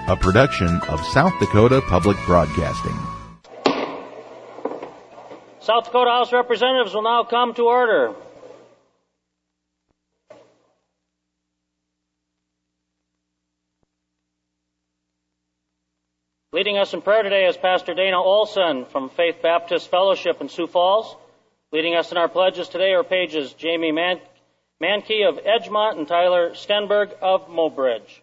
a production of South Dakota Public Broadcasting. South Dakota House of Representatives will now come to order. Leading us in prayer today is Pastor Dana Olson from Faith Baptist Fellowship in Sioux Falls. Leading us in our pledges today are pages Jamie Mankey of Edgemont and Tyler Stenberg of Mobridge.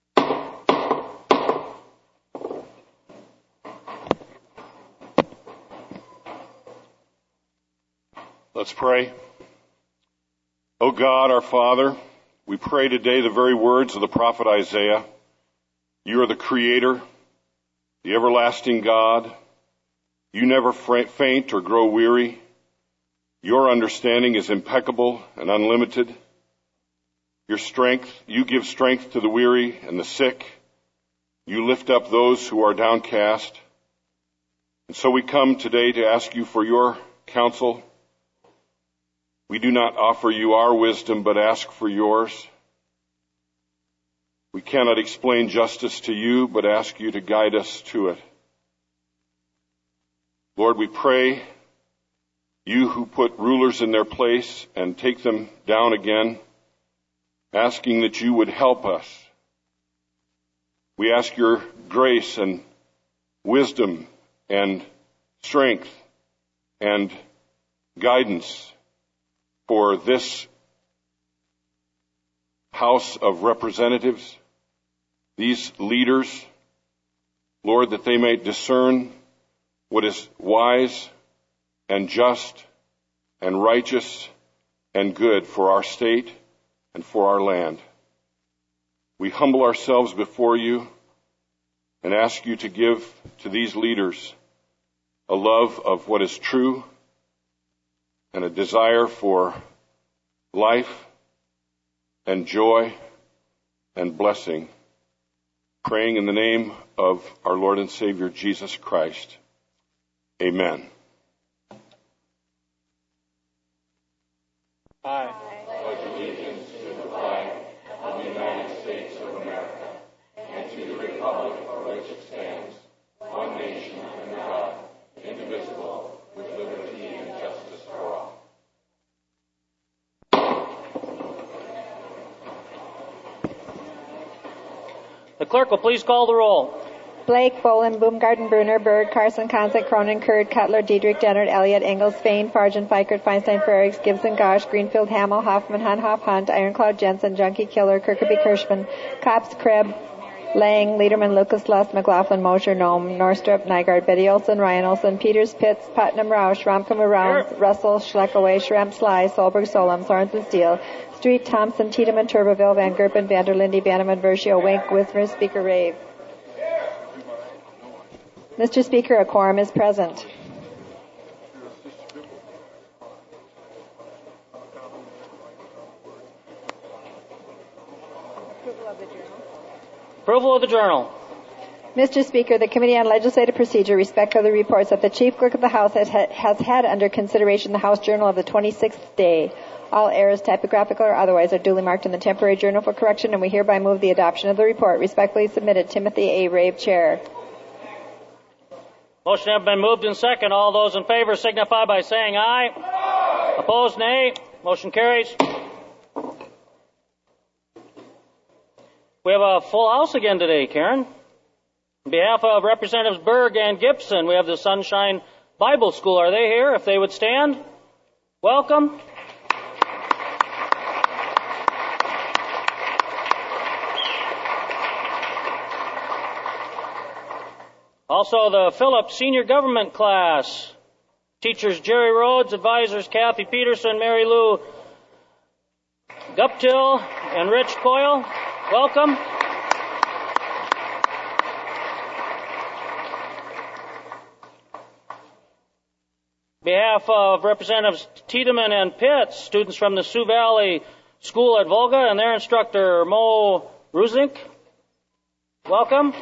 Let's pray. O God, our Father, we pray today the very words of the prophet Isaiah. You are the Creator, the everlasting God. You never faint or grow weary. Your understanding is impeccable and unlimited. Your strength, you give strength to the weary and the sick. You lift up those who are downcast. And so we come today to ask you for your counsel. We do not offer you our wisdom, but ask for yours. We cannot explain justice to you, but ask you to guide us to it. Lord, we pray, you who put rulers in their place and take them down again, asking that you would help us. We ask your grace and wisdom and strength and guidance for this House of Representatives, these leaders, Lord, that they may discern what is wise and just and righteous and good for our state and for our land. We humble ourselves before you and ask you to give to these leaders a love of what is true and a desire for life and joy and blessing, praying in the name of our Lord and Savior, Jesus Christ. Amen. Aye. Pledge allegiance to the flag of the United States of America and to the republic for which it stands, one nation under God, indivisible, with liberty and justice for all. The clerk will please call the roll. Blake, Bolin, Baumgarten, Bruner, Berg, Carson, Konzak, Cronin, Kurd, Cutler, Diedrich, Dennert, Elliott, Engels, Fain, Fargen, Fikert, Feinstein, Frerichs, Gibson, Gosh, Greenfield, Hamill, Hoffman, Hanhoff, Hunt, Ironclad, Jensen, Junkie, Killer, Kirkeby, Kirschman, Copps, Krebs, Lang, Lederman, Lucas, Lust, McLaughlin, Mosher, Nome, Norstrup, Nygaard, Betty Olson, Ryan Olson, Peters, Pitts, Putnam, Roush, Romkema, Rounds, Russell, Schleckaway, Schrem, Sly, Solberg, Solem, Sorensen, Steele, Street, Thompson, Tiedemann, Turbeville, Van Gerpen, Vanderlinde, Banneman, Versio, Wink, Withmer, Speaker, Rave. Mr. Speaker, a quorum is present. Approval of the journal. Mr. Speaker, the Committee on Legislative Procedure respectfully reports that the Chief Clerk of the House has had under consideration the House Journal of the 26th day. All errors, typographical or otherwise, are duly marked in the temporary journal for correction, and we hereby move the adoption of the report. Respectfully submitted, Timothy A. Rave, Chair. Motion has been moved in second. All those in favor signify by saying aye. Aye. Opposed, nay. Motion carries. We have a full house again today, Karen. On behalf of Representatives Berg and Gibson, we have the Sunshine Bible School. Are they here? If they would stand. Welcome. Also, the Phillips Senior Government class. Teachers Jerry Rhodes, advisors Kathy Peterson, Mary Lou Guptill, and Rich Coyle. Welcome. On behalf of Representatives Tiedemann and Pitts, students from the Sioux Valley School at Volga and their instructor Mo Ruzink. Welcome.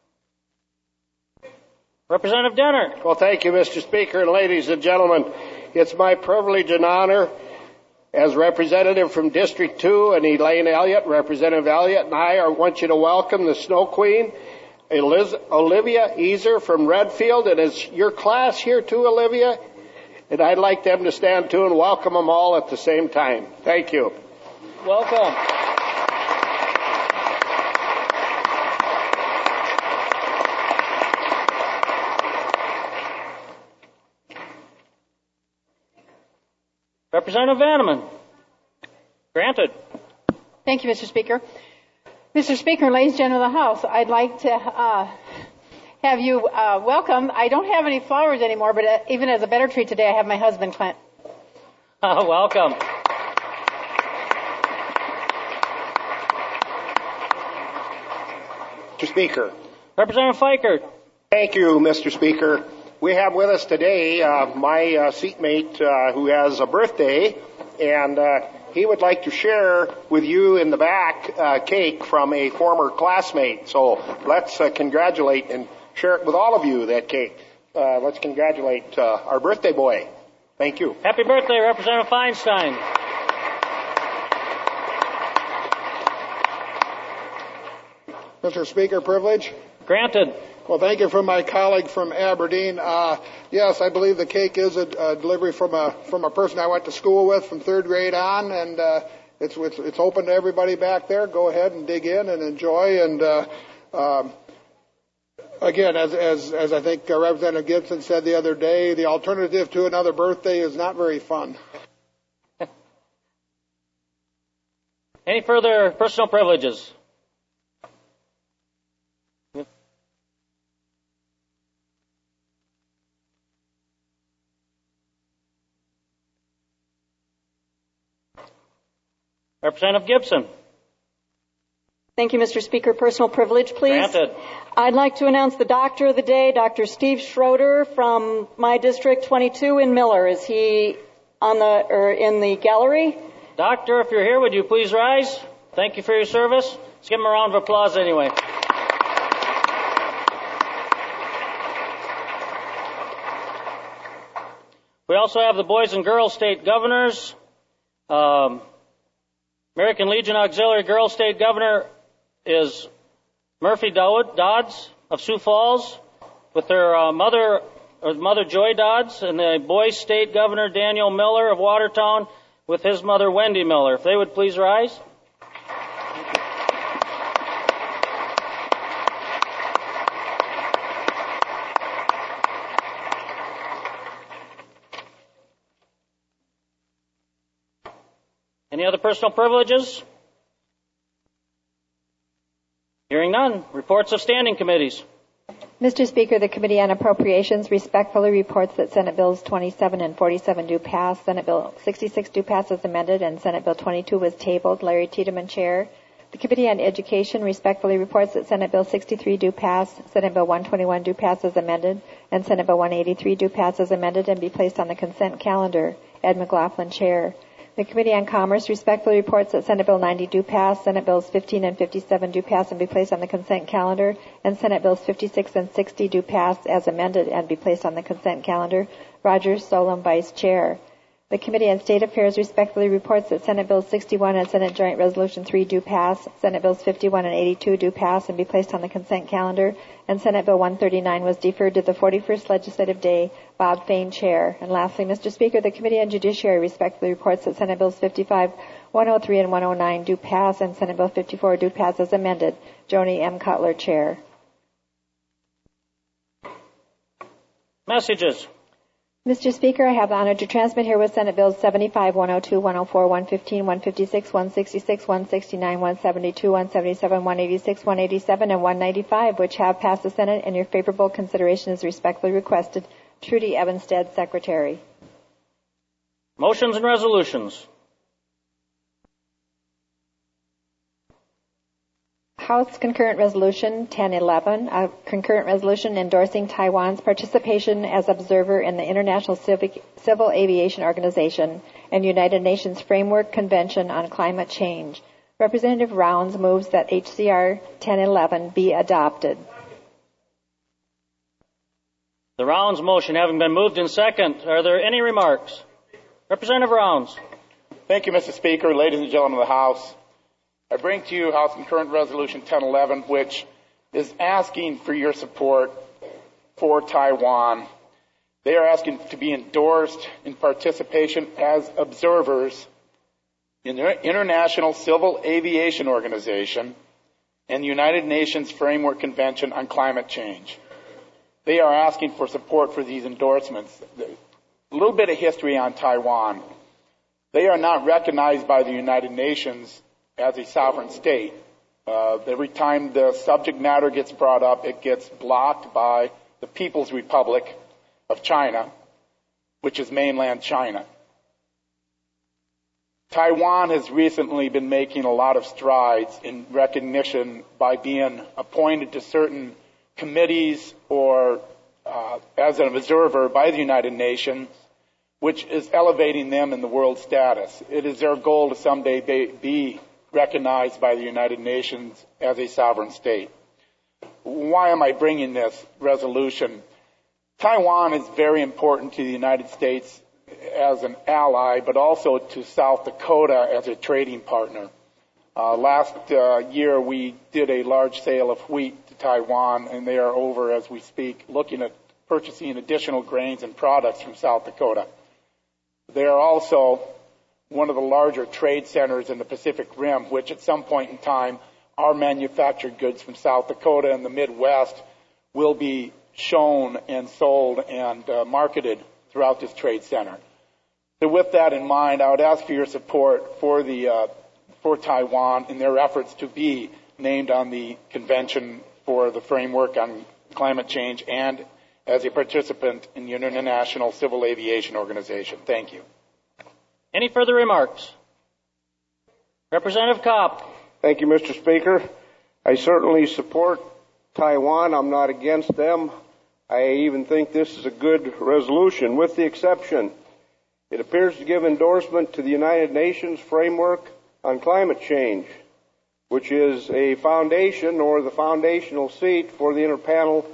Representative Denner. Well, thank you, Mr. Speaker, and ladies and gentlemen. It's my privilege and honor as representative from District 2 and Elaine Elliott, Representative Elliott, and I want you to welcome the Snow Queen, Olivia Easer from Redfield, and it's your class here too, Olivia, and I'd like them to stand too and welcome them all at the same time. Thank you. Welcome. Representative Vanneman. Granted. Thank you, Mr. Speaker. Mr. Speaker, ladies and gentlemen of the House, I'd like to have you welcome. I don't have any flowers anymore, but even as a better treat today, I have my husband, Clint. Welcome. Mr. Speaker. Representative Fikert. Thank you, Mr. Speaker. We have with us today my seatmate who has a birthday, and he would like to share with you in the back cake from a former classmate. So let's congratulate and share it with all of you, that cake. Let's congratulate our birthday boy. Thank you. Happy birthday, Representative Feinstein. Mr. Speaker, privilege. Granted. Well, thank you from my colleague from Aberdeen. Yes, I believe the cake is a delivery from a person I went to school with from third grade on, and it's open to everybody back there. Go ahead and dig in and enjoy. And again, as I think Representative Gibson said the other day, the alternative to another birthday is not very fun. Any further personal privileges? Representative Gibson. Thank you, Mr. Speaker. Personal privilege, please. Granted. I'd like to announce the doctor of the day, Dr. Steve Schroeder from my district 22 in Miller. Is he in the gallery? Doctor, if you're here, would you please rise? Thank you for your service. Let's give him a round of applause anyway. We also have the Boys and Girls State Governors. American Legion Auxiliary Girls State Governor is Murphy Dodds of Sioux Falls with their mother Joy Dodds, and the Boys State Governor Daniel Miller of Watertown with his mother Wendy Miller. If they would please rise. Any other personal privileges? Hearing none. Reports of standing committees. Mr. Speaker, the Committee on Appropriations respectfully reports that Senate Bills 27 and 47 do pass, Senate Bill 66 do pass as amended, and Senate Bill 22 was tabled. Larry Tiedemann, Chair. The Committee on Education respectfully reports that Senate Bill 63 do pass, Senate Bill 121 do pass as amended, and Senate Bill 183 do pass as amended and be placed on the consent calendar. Ed McLaughlin, Chair. The Committee on Commerce respectfully reports that Senate Bill 90 do pass, Senate Bills 15 and 57 do pass and be placed on the consent calendar, and Senate Bills 56 and 60 do pass as amended and be placed on the consent calendar. Roger Solem, Vice Chair. The Committee on State Affairs respectfully reports that Senate Bills 61 and Senate Joint Resolution 3 do pass, Senate Bills 51 and 82 do pass and be placed on the consent calendar, and Senate Bill 139 was deferred to the 41st legislative day. Bob Fain, Chair. And lastly, Mr. Speaker, the Committee on Judiciary respectfully reports that Senate Bills 55, 103, and 109 do pass, and Senate Bill 54 do pass as amended. Joni M. Cutler, Chair. Messages. Mr. Speaker, I have the honor to transmit herewith Senate Bills 75, 102, 104, 115, 156, 166, 169, 172, 177, 186, 187, and 195, which have passed the Senate, and your favorable consideration is respectfully requested. Trudy Evanstead, Secretary. Motions and resolutions. House Concurrent Resolution 1011, a concurrent resolution endorsing Taiwan's participation as observer in the International Civil Aviation Organization and United Nations Framework Convention on Climate Change. Representative Rounds moves that HCR 1011 be adopted. The Rounds motion having been moved in second, are there any remarks? Representative Rounds. Thank you, Mr. Speaker. Ladies and gentlemen of the House, I bring to you House Concurrent Resolution 1011, which is asking for your support for Taiwan. They are asking to be endorsed in participation as observers in the International Civil Aviation Organization and the United Nations Framework Convention on Climate Change. They are asking for support for these endorsements. A little bit of history on Taiwan. They are not recognized by the United Nations as a sovereign state. Every time the subject matter gets brought up, it gets blocked by the People's Republic of China, which is mainland China. Taiwan has recently been making a lot of strides in recognition by being appointed to certain committees or as an observer by the United Nations, which is elevating them in the world status. It is their goal to someday be recognized by the United Nations as a sovereign state. Why am I bringing this resolution? Taiwan is very important to the United States as an ally, but also to South Dakota as a trading partner. Last year, we did a large sale of wheat to Taiwan, and they are over as we speak, looking at purchasing additional grains and products from South Dakota. They are also one of the larger trade centers in the Pacific Rim, which at some point in time, our manufactured goods from South Dakota and the Midwest will be shown and sold and marketed throughout this trade center. So with that in mind, I would ask for your support for Taiwan in their efforts to be named on the Convention for the Framework on Climate Change and as a participant in the International Civil Aviation Organization. Thank you. Any further remarks? Representative Kopp. Thank you, Mr. Speaker. I certainly support Taiwan. I'm not against them. I even think this is a good resolution, with the exception it appears to give endorsement to the United Nations Framework on Climate Change, which is a foundation or the foundational seat for the the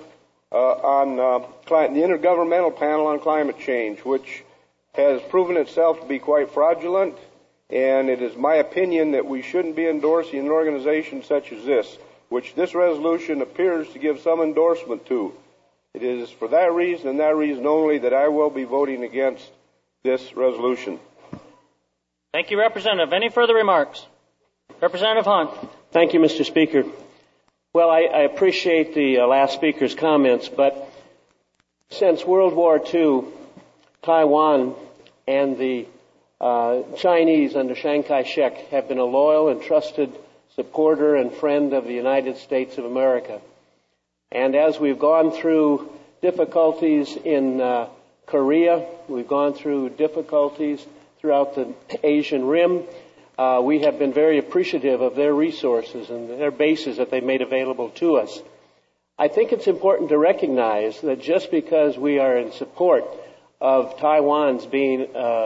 Intergovernmental Panel on Climate Change, which has proven itself to be quite fraudulent, and it is my opinion that we shouldn't be endorsing an organization such as this, which this resolution appears to give some endorsement to. It is for that reason and that reason only that I will be voting against this resolution. Thank you, Representative. Any further remarks? Representative Hunt. Thank you, Mr. Speaker. Well, I appreciate the last speaker's comments, but since World War II, Taiwan and the Chinese under Chiang Kai-shek have been a loyal and trusted supporter and friend of the United States of America. And as we've gone through difficulties in Korea, we've gone through difficulties throughout the Asian Rim, we have been very appreciative of their resources and their bases that they made available to us. I think it's important to recognize that just because we are in support of Taiwan's being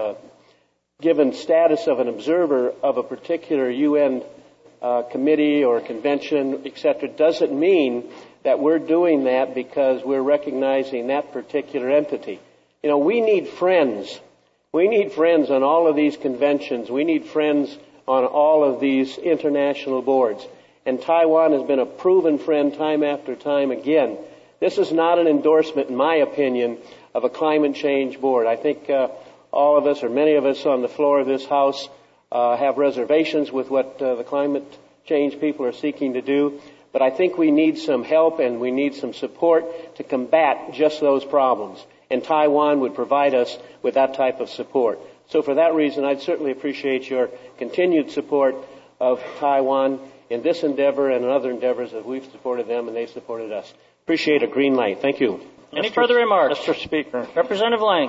given status of an observer of a particular UN committee or convention, etc., doesn't mean that we're doing that because we're recognizing that particular entity. You know, we need friends. We need friends on all of these conventions. We need friends on all of these international boards. And Taiwan has been a proven friend time after time again. This is not an endorsement, in my opinion, of a climate change board. I think all of us, or many of us on the floor of this House, have reservations with what the climate change people are seeking to do. But I think we need some help and we need some support to combat just those problems. And Taiwan would provide us with that type of support. So for that reason, I'd certainly appreciate your continued support of Taiwan in this endeavor and in other endeavors that we've supported them and they've supported us. Appreciate a green light. Thank you. Any further remarks? Mr. Speaker. Representative Lang.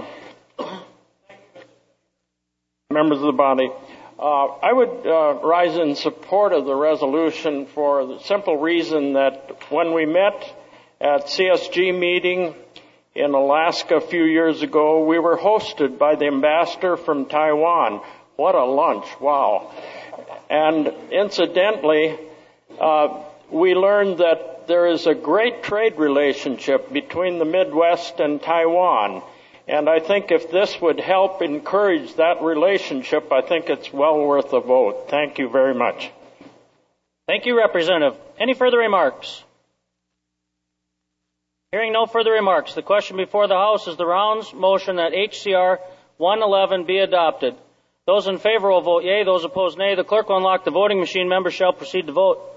Members of the body, I would rise in support of the resolution for the simple reason that when we met at CSG meeting in Alaska a few years ago, we were hosted by the ambassador from Taiwan. What a lunch. Wow. And incidentally, we learned that there is a great trade relationship between the Midwest and Taiwan. And I think if this would help encourage that relationship, I think it's well worth a vote. Thank you very much. Thank you, Representative. Any further remarks? Hearing no further remarks, the question before the House is the Rounds motion that HCR 111 be adopted. Those in favor will vote yea. Those opposed, nay. The clerk will unlock the voting machine. Members shall proceed to vote.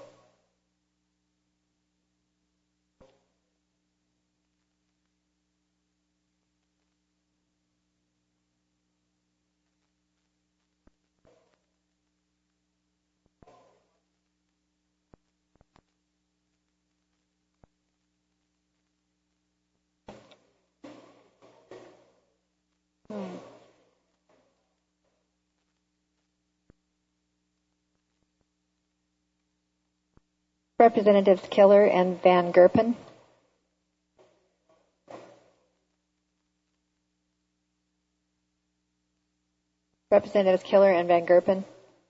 Representatives Killer and Van Gerpen. Representatives Killer and Van Gerpen.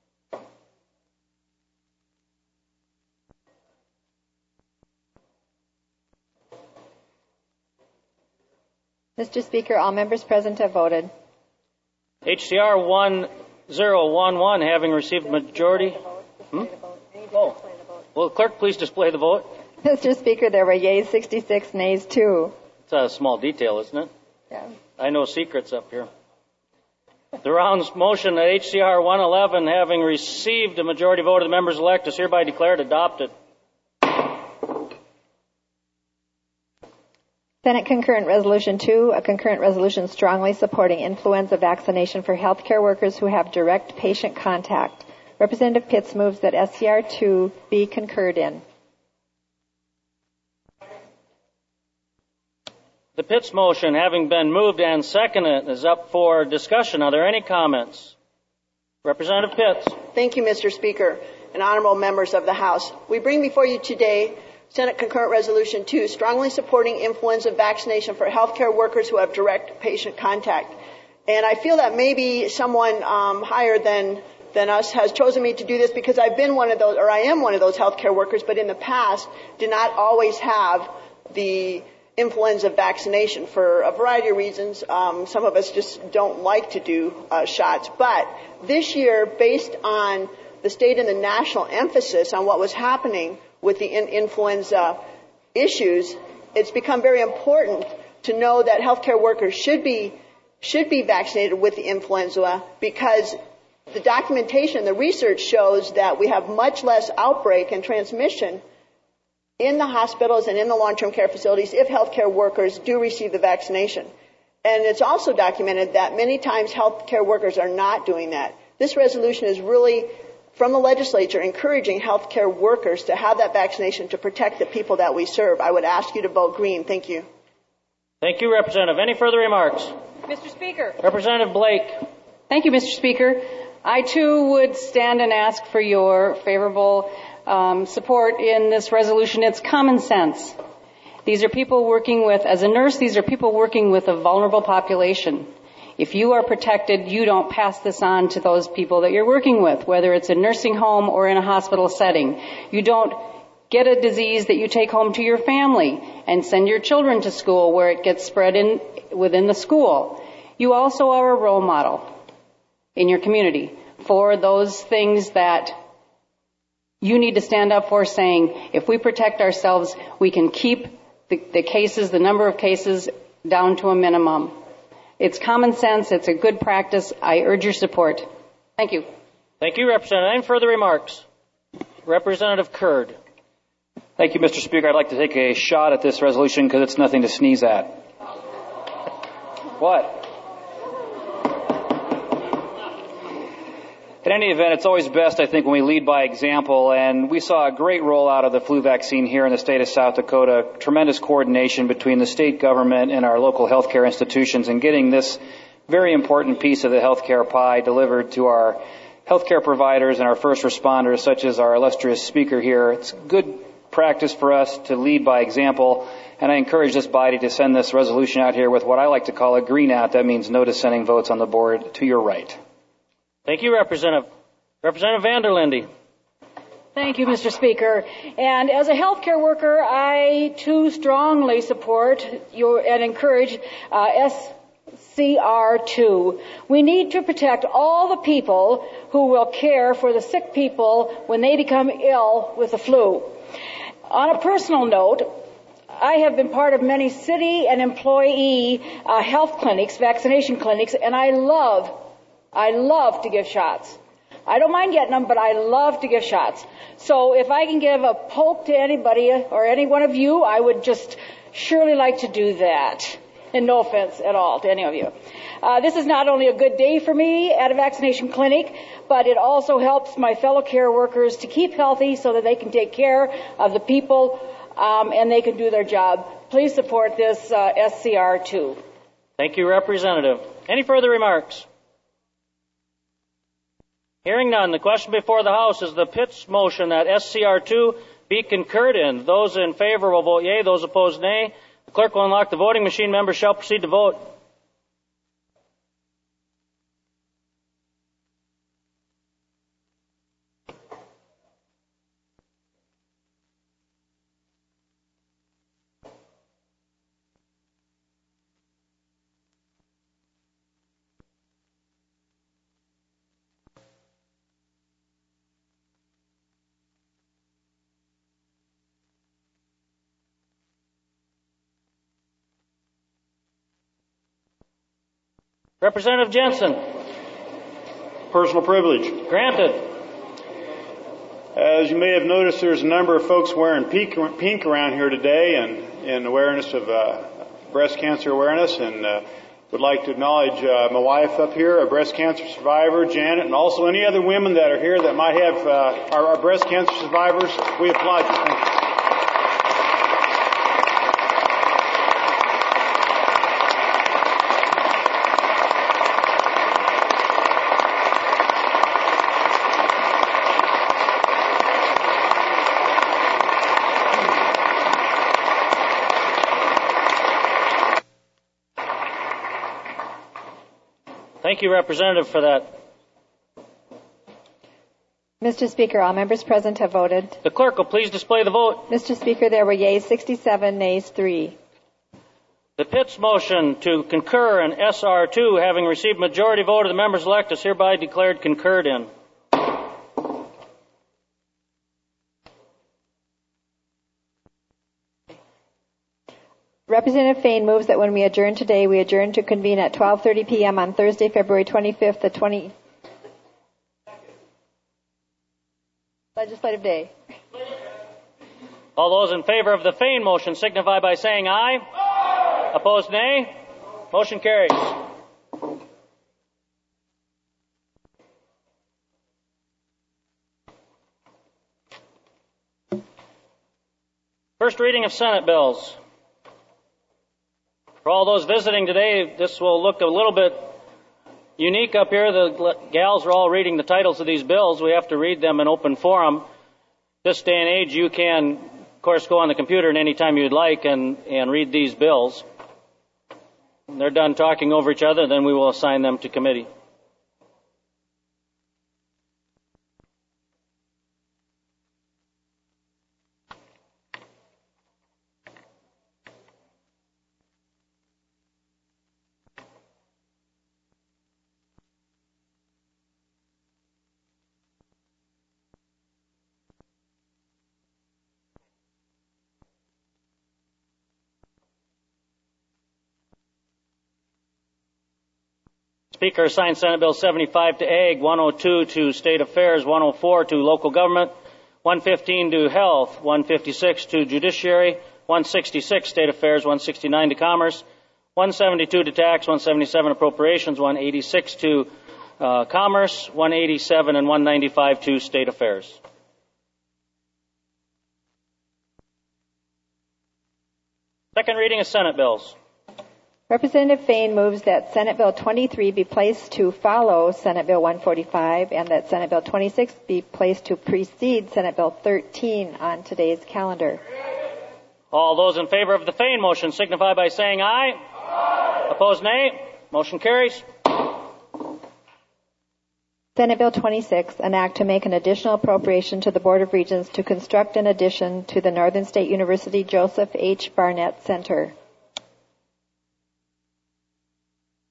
Mr. Speaker, all members present have voted. HCR 1011 having received a majority. Oh. Will the clerk please display the vote? Mr. Speaker, there were yeas 66, nays 2. It's a small detail, isn't it? Yeah. I know secrets up here. The Rounds motion that HCR 111 having received a majority vote of the members elect is hereby declared adopted. Senate Concurrent Resolution 2, a concurrent resolution strongly supporting influenza vaccination for healthcare workers who have direct patient contact. Representative Pitts moves that SCR 2 be concurred in. The Pitts motion having been moved and seconded is up for discussion. Are there any comments? Representative Pitts. Thank you, Mr. Speaker and honorable members of the House. We bring before you today Senate Concurrent Resolution 2, strongly supporting influenza vaccination for healthcare workers who have direct patient contact. And I feel that maybe someone higher than us has chosen me to do this because I've been one of those, or I am one of those healthcare workers, but in the past did not always have the influenza vaccination for a variety of reasons. Some of us just don't like to do shots. But this year, based on the state and the national emphasis on what was happening with the influenza issues, it's become very important to know that healthcare workers should be vaccinated with the influenza because the documentation, the research shows that we have much less outbreak and transmission in the hospitals and in the long-term care facilities if healthcare workers do receive the vaccination. And it's also documented that many times healthcare workers are not doing that. This resolution is really, from the legislature, encouraging healthcare workers to have that vaccination to protect the people that we serve. I would ask you to vote green. Thank you. Thank you, Representative. Any further remarks? Mr. Speaker. Representative Blake. Thank you, Mr. Speaker. I, too, would stand and ask for your favorable support in this resolution. It's common sense. These are people working with, as a nurse, these are people working with a vulnerable population. If you are protected, you don't pass this on to those people that you're working with, whether it's a nursing home or in a hospital setting. You don't get a disease that you take home to your family and send your children to school where it gets spread within the school. You also are a role model in your community for those things that you need to stand up for, saying if we protect ourselves, we can keep the cases, the number of cases, down to a minimum. It's common sense. It's a good practice. I urge your support. Thank you. Thank you, Representative. Any further remarks? Representative Kurd. Thank you, Mr. Speaker. I'd like to take a shot at this resolution because it's nothing to sneeze at. What? In any event, it's always best, I think, when we lead by example, and we saw a great rollout of the flu vaccine here in the state of South Dakota, tremendous coordination between the state government and our local healthcare institutions in getting this very important piece of the healthcare pie delivered to our healthcare providers and our first responders, such as our illustrious speaker here. It's good practice for us to lead by example, and I encourage this body to send this resolution out here with what I like to call a green out. That means no dissenting votes on the board to your right. Thank you, Representative. Representative Vanderlinde. Thank you, Mr. Speaker. And as a healthcare worker, I too strongly support and encourage SCR2. We need to protect all the people who will care for the sick people when they become ill with the flu. On a personal note, I have been part of many city and employee health clinics, vaccination clinics, and I love to give shots. I don't mind getting them, but I love to give shots. So if I can give a poke to anybody or any one of you, I would just surely like to do that. And no offense at all to any of you. This is not only a good day for me at a vaccination clinic, but it also helps my fellow care workers to keep healthy so that they can take care of the people and they can do their job. Please support this SCR2. Thank you, Representative. Any further remarks? Hearing none, the question before the House is the Pitts motion that SCR2 be concurred in. Those in favor will vote yea, those opposed nay. The clerk will unlock the voting machine. Members shall proceed to vote. Representative Jensen. Personal privilege. Granted. As you may have noticed, there's a number of folks wearing pink around here today in awareness of breast cancer awareness, and would like to acknowledge my wife up here, a breast cancer survivor, Janet, and also any other women that are here that might have are breast cancer survivors. We applaud you. Thank you. Thank you, Representative, for that. Mr. Speaker, all members present have voted. The clerk will please display the vote. Mr. Speaker, there were yeas 67, nays 3. The Pitts motion to concur in SR2, having received majority vote of the members elect, is hereby declared concurred in. Representative Fain moves that when we adjourn today, we adjourn to convene at 12:30 p.m. on Thursday, February 25th, the 20 legislative day. All those in favor of the Fain motion signify by saying aye. Aye. Opposed, nay. Motion carries. First reading of Senate bills. For all those visiting today, this will look a little bit unique up here. The gals are all reading the titles of these bills. We have to read them in open forum. This day and age, you can, of course, go on the computer at any time you'd like and read these bills. When they're done talking over each other, then we will assign them to committee. Speaker assigned Senate Bill 75 to Ag, 102 to State Affairs, 104 to Local Government, 115 to Health, 156 to Judiciary, 166 State Affairs, 169 to Commerce, 172 to Tax, 177 Appropriations, 186 to Commerce, 187 and 195 to State Affairs. Second reading of Senate bills. Representative Fain moves that Senate Bill 23 be placed to follow Senate Bill 145 and that Senate Bill 26 be placed to precede Senate Bill 13 on today's calendar. All those in favor of the Fain motion signify by saying aye. Aye. Opposed, nay. Motion carries. Senate Bill 26, an act to make an additional appropriation to the Board of Regents to construct an addition to the Northern State University Joseph H. Barnett Center.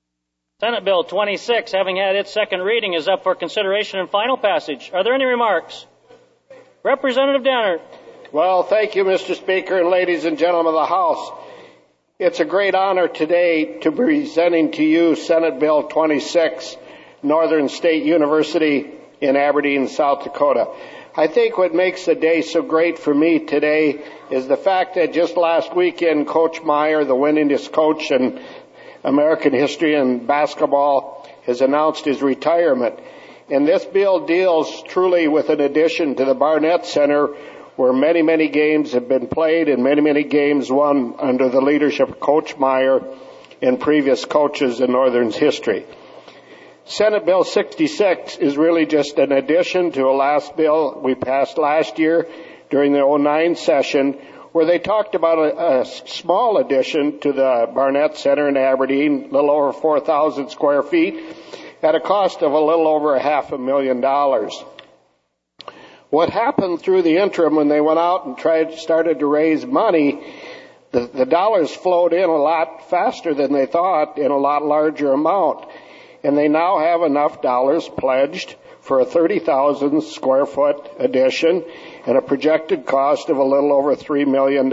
Senate Bill 26, having had its second reading, is up for consideration and final passage. Are there any remarks? Representative Dennert. Well, thank you, Mr. Speaker, and ladies and gentlemen of the House. It's a great honor today to be presenting to you Senate Bill 26, Northern State University in Aberdeen, South Dakota. I think what makes the day so great for me today is the fact that just last weekend, Coach Meyer, the winningest coach in American history in basketball, has announced his retirement. And this bill deals truly with an addition to the Barnett Center, where many, many games have been played and many, many games won under the leadership of Coach Meyer and previous coaches in Northern's history. Senate Bill 66 is really just an addition to a last bill we passed last year during the 2009 session, where they talked about a small addition to the Barnett Center in Aberdeen, a little over 4,000 square feet, at a cost of a little over $500,000. What happened through the interim when they went out and started to raise money, the dollars flowed in a lot faster than they thought in a lot larger amount. And they now have enough dollars pledged for a 30,000 square foot addition and a projected cost of a little over $3 million.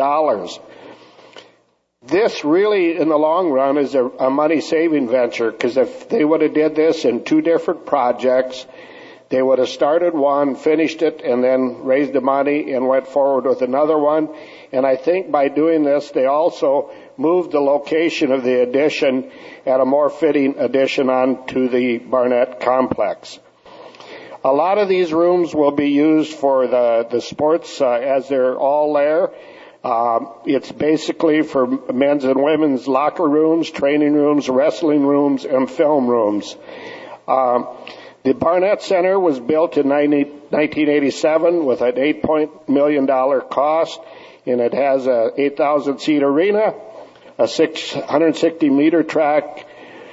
This really, in the long run, is a money-saving venture, because if they would have did this in two different projects, they would have started one, finished it, and then raised the money and went forward with another one. And I think by doing this, they also moved the location of the addition at a more fitting addition onto the Barnett complex. A lot of these rooms will be used for the sports as they're all there. It's basically for men's and women's locker rooms, training rooms, wrestling rooms, and film rooms. The Barnett Center was built in 1987 with an $8 million cost, and it has a 8,000-seat arena, a 160-meter track,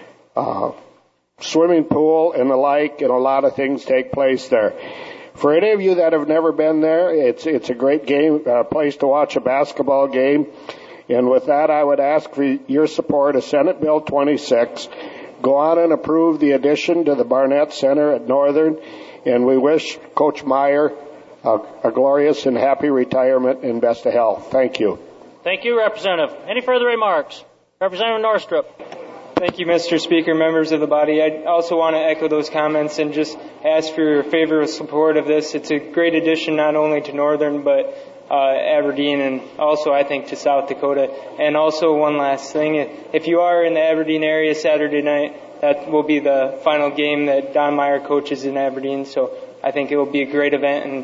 swimming pool, and the like, and a lot of things take place there. For any of you that have never been there, it's a great place to watch a basketball game. And with that, I would ask for your support of Senate Bill 26. Go on and approve the addition to the Barnett Center at Northern, and we wish Coach Meyer a glorious and happy retirement and best of health. Thank you. Thank you, Representative. Any further remarks? Representative Norstrup. Thank you, Mr. Speaker, members of the body. I also want to echo those comments and just ask for your favorable support of this. It's a great addition not only to Northern, but Aberdeen, and also I think to South Dakota. And also one last thing, if you are in the Aberdeen area Saturday night, that will be the final game that Don Meyer coaches in Aberdeen. So I think it will be a great event, and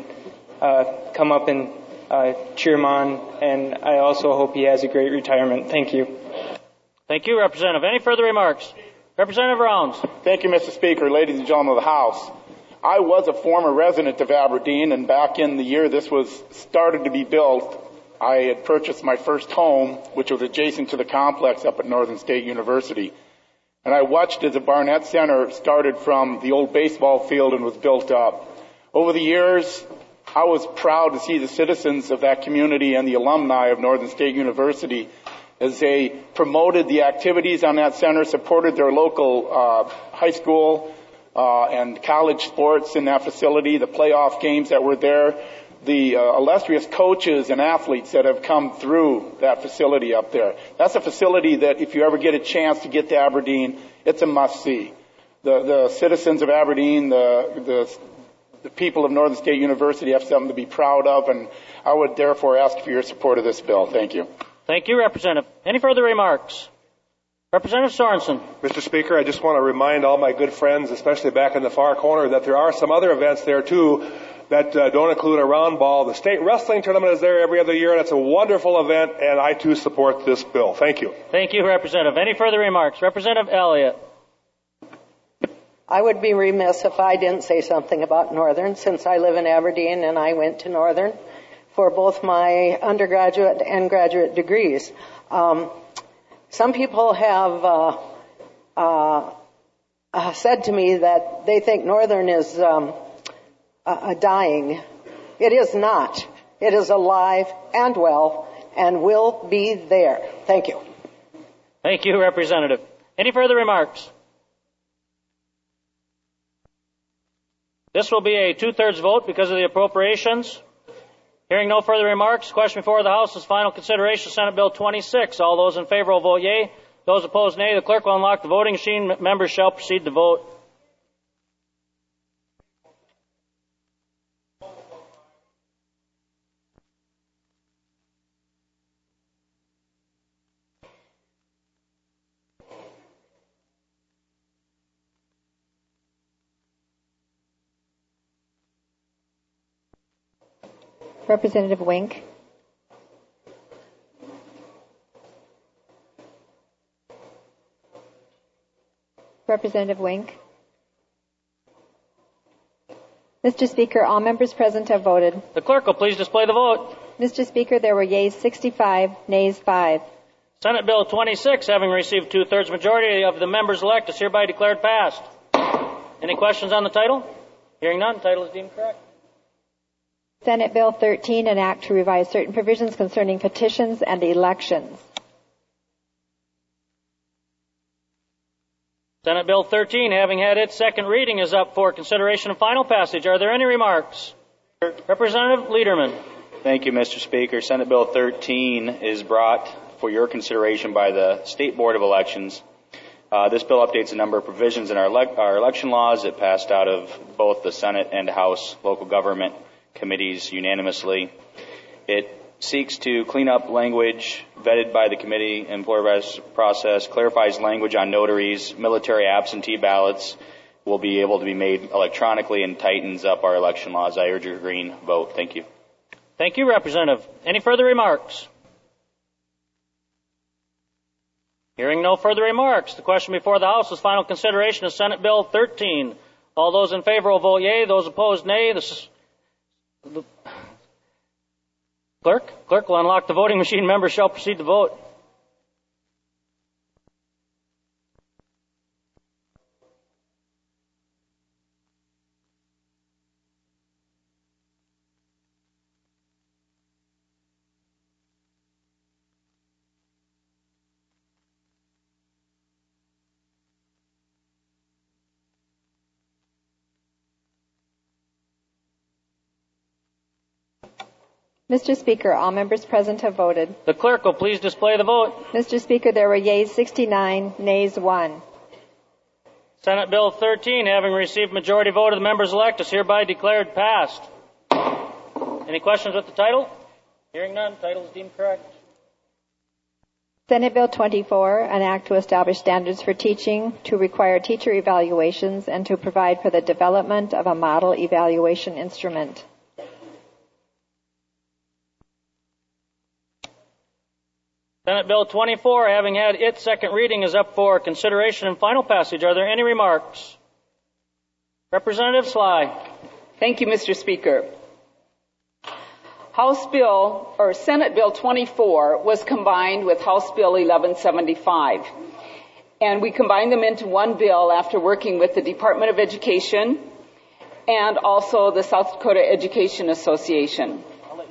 come up and cheer him on. And I also hope he has a great retirement. Thank you. Thank you, Representative. Any further remarks? Representative Rounds. Thank you, Mr. Speaker, ladies and gentlemen of the House. I was a former resident of Aberdeen, and back in the year this was started to be built, I had purchased my first home, which was adjacent to the complex up at Northern State University. And I watched as the Barnett Center started from the old baseball field and was built up. Over the years, I was proud to see the citizens of that community and the alumni of Northern State University as they promoted the activities on that center, supported their local high school and college sports in that facility, the playoff games that were there, the illustrious coaches and athletes that have come through that facility up there. That's a facility that if you ever get a chance to get to Aberdeen, it's a must-see. The citizens of Aberdeen, the people of Northern State University have something to be proud of, and I would therefore ask for your support of this bill. Thank you. Thank you, Representative. Any further remarks? Representative Sorensen. Mr. Speaker, I just want to remind all my good friends, especially back in the far corner, that there are some other events there, too, that don't include a round ball. The state wrestling tournament is there every other year, and it's a wonderful event, and I, too, support this bill. Thank you. Thank you, Representative. Any further remarks? Representative Elliott. I would be remiss if I didn't say something about Northern, since I live in Aberdeen and I went to Northern for both my undergraduate and graduate degrees. Some people have said to me that they think Northern is dying. It is not. It is alive and well and will be there. Thank you. Thank you, Representative. Any further remarks? This will be a 2/3 vote because of the appropriations. Hearing no further remarks, the question before the House is final consideration of Senate Bill 26. All those in favor will vote yea. Those opposed, nay. The clerk will unlock the voting machine. Members shall proceed to vote. Representative Wink. Representative Wink. Mr. Speaker, all members present have voted. The clerk will please display the vote. Mr. Speaker, there were yeas 65, nays 5. Senate Bill 26, having received 2/3 majority of the members elect, is hereby declared passed. Any questions on the title? Hearing none, the title is deemed correct. Senate Bill 13, an act to revise certain provisions concerning petitions and elections. Senate Bill 13, having had its second reading, is up for consideration and final passage. Are there any remarks? Representative Lederman. Thank you, Mr. Speaker. Senate Bill 13 is brought for your consideration by the State Board of Elections. This bill updates a number of provisions in our election laws. It passed out of both the Senate and House local government committees unanimously. It seeks to clean up language vetted by the committee in pluribus process, clarifies language on notaries, military absentee ballots will be able to be made electronically, and tightens up our election laws. I urge your green vote. Thank you. Thank you, Representative. Any further remarks? Hearing no further remarks, the question before the House is final consideration of Senate Bill 13. All those in favor will vote yea. Those opposed, nay. The clerk will unlock the voting machine. Members shall proceed to vote. Mr. Speaker, all members present have voted. The clerk will please display the vote. Mr. Speaker, there were yeas 69, nays 1. Senate Bill 13, having received majority vote of the members elect, is hereby declared passed. Any questions with the title? Hearing none, title is deemed correct. Senate Bill 24, an act to establish standards for teaching, to require teacher evaluations, and to provide for the development of a model evaluation instrument. Senate Bill 24, having had its second reading, is up for consideration and final passage. Are there any remarks? Representative Sly. Thank you, Mr. Speaker. Senate Bill 24 was combined with House Bill 1175. And we combined them into one bill after working with the Department of Education and also the South Dakota Education Association.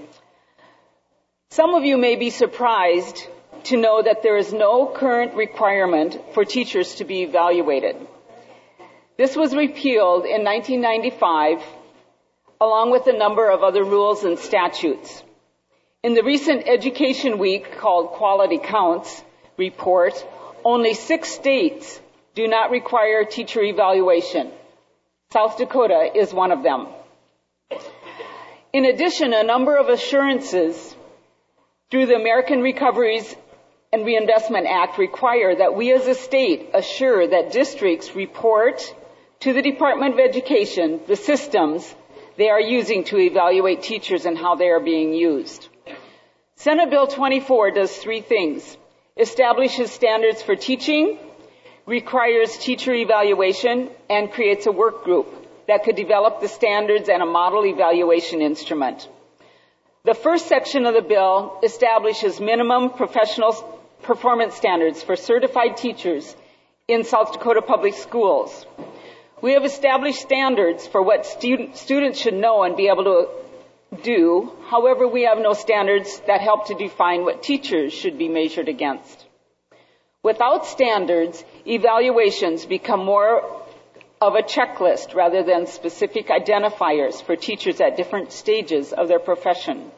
Some of you may be surprised to know that there is no current requirement for teachers to be evaluated. This was repealed in 1995, along with a number of other rules and statutes. In the recent Education Week called Quality Counts report, only 6 states do not require teacher evaluation. South Dakota is one of them. In addition, a number of assurances through the American Recoveries and Reinvestment Act require that we as a state assure that districts report to the Department of Education the systems they are using to evaluate teachers and how they are being used. Senate Bill 24 does 3 things: establishes standards for teaching, requires teacher evaluation, and creates a work group that could develop the standards and a model evaluation instrument. The first section of the bill establishes minimum professional performance standards for certified teachers in South Dakota public schools. We have established standards for what students should know and be able to do. However, we have no standards that help to define what teachers should be measured against. Without standards, evaluations become more of a checklist rather than specific identifiers for teachers at different stages of their profession.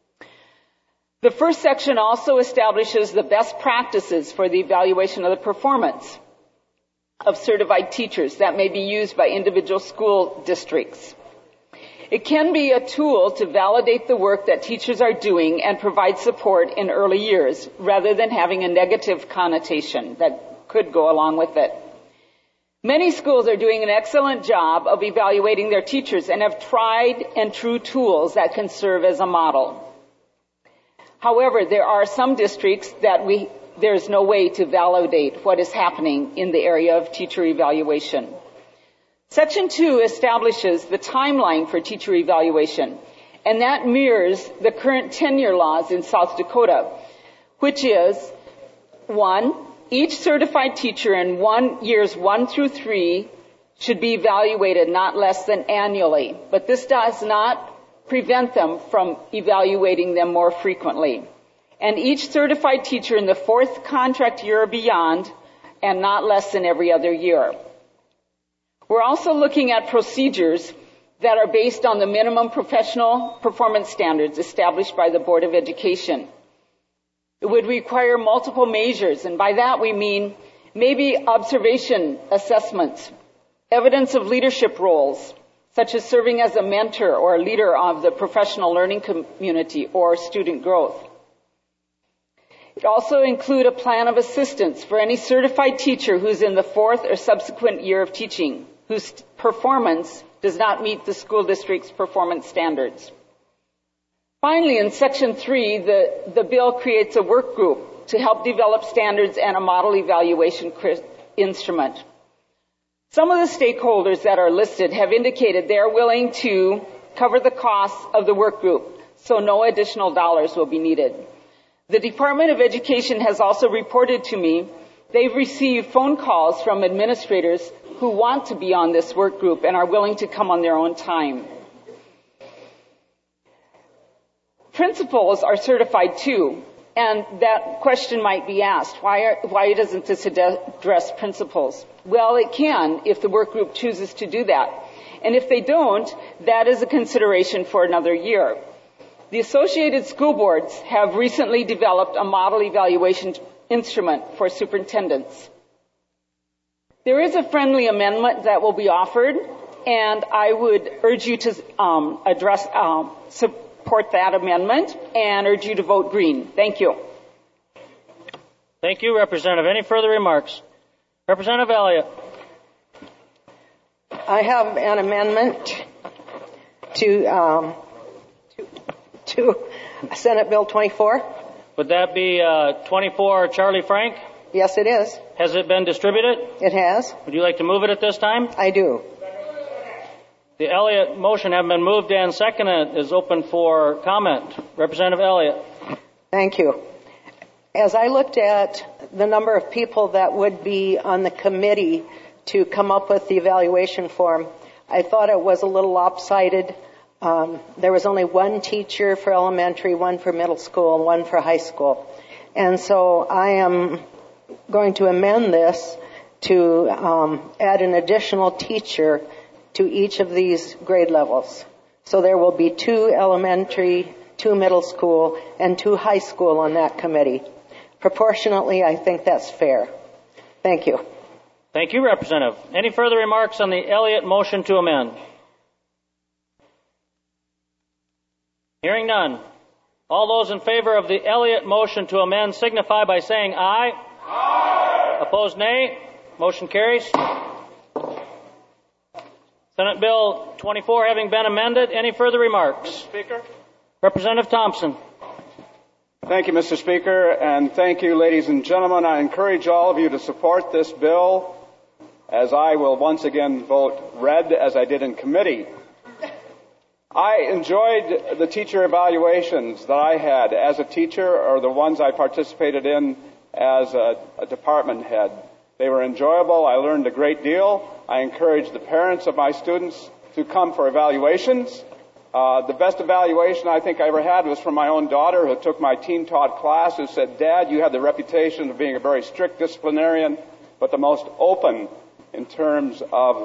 The first section also establishes the best practices for the evaluation of the performance of certified teachers that may be used by individual school districts. It can be a tool to validate the work that teachers are doing and provide support in early years rather than having a negative connotation that could go along with it. Many schools are doing an excellent job of evaluating their teachers and have tried and true tools that can serve as a model. However, there are some districts that there's no way to validate what is happening in the area of teacher evaluation. Section 2 establishes the timeline for teacher evaluation, and that mirrors the current tenure laws in South Dakota, which is 1, each certified teacher in years 1 through 3 should be evaluated not less than annually, but this does not prevent them from evaluating them more frequently. And each certified teacher in the 4th contract year or beyond, and not less than every other year. We're also looking at procedures that are based on the minimum professional performance standards established by the Board of Education. It would require multiple measures, and by that we mean maybe observation assessments, evidence of leadership roles, such as serving as a mentor or a leader of the professional learning community or student growth. It also include a plan of assistance for any certified teacher who's in the 4th or subsequent year of teaching, whose performance does not meet the school district's performance standards. Finally, in Section 3, the bill creates a work group to help develop standards and a model evaluation instrument. Some of the stakeholders that are listed have indicated they are willing to cover the costs of the work group, so no additional dollars will be needed. The Department of Education has also reported to me they've received phone calls from administrators who want to be on this work group and are willing to come on their own time. Principals are certified too, and that question might be asked, why doesn't this address principals? Well, it can if the work group chooses to do that. And if they don't, that is a consideration for another year. The Associated School Boards have recently developed a model evaluation instrument for superintendents. There is a friendly amendment that will be offered, and I would urge you to support that amendment and urge you to vote green. Thank you. Thank you, Representative. Any further remarks? Representative Elliott. I have an amendment to Senate Bill 24. Would that be 24 Charlie Frank? Yes, it is. Has it been distributed? It has. Would you like to move it at this time? I do. The Elliott motion having been moved and seconded is open for comment. Representative Elliott. Thank you. As I looked at the number of people that would be on the committee to come up with the evaluation form, I thought it was a little lopsided. There was only one teacher for elementary, one for middle school, and one for high school. And so I am going to amend this to add an additional teacher to each of these grade levels. So there will be 2 elementary, 2 middle school, and 2 high school on that committee. Proportionately, I think that's fair. Thank you. Thank you, Representative. Any further remarks on the Elliott motion to amend? Hearing none. All those in favor of the Elliott motion to amend signify by saying aye. Aye. Opposed, nay. Motion carries. Senate Bill 24 having been amended. Any further remarks? Mr. Speaker. Representative Thompson. Thank you, Mr. Speaker, and thank you, ladies and gentlemen. I encourage all of you to support this bill, as I will once again vote red, as I did in committee. I enjoyed the teacher evaluations that I had as a teacher, or the ones I participated in as a department head. They were enjoyable. I learned a great deal. I encouraged the parents of my students to come for evaluations. The best evaluation I think I ever had was from my own daughter, who took my teen taught class, who said, "Dad, you have the reputation of being a very strict disciplinarian, but the most open in terms of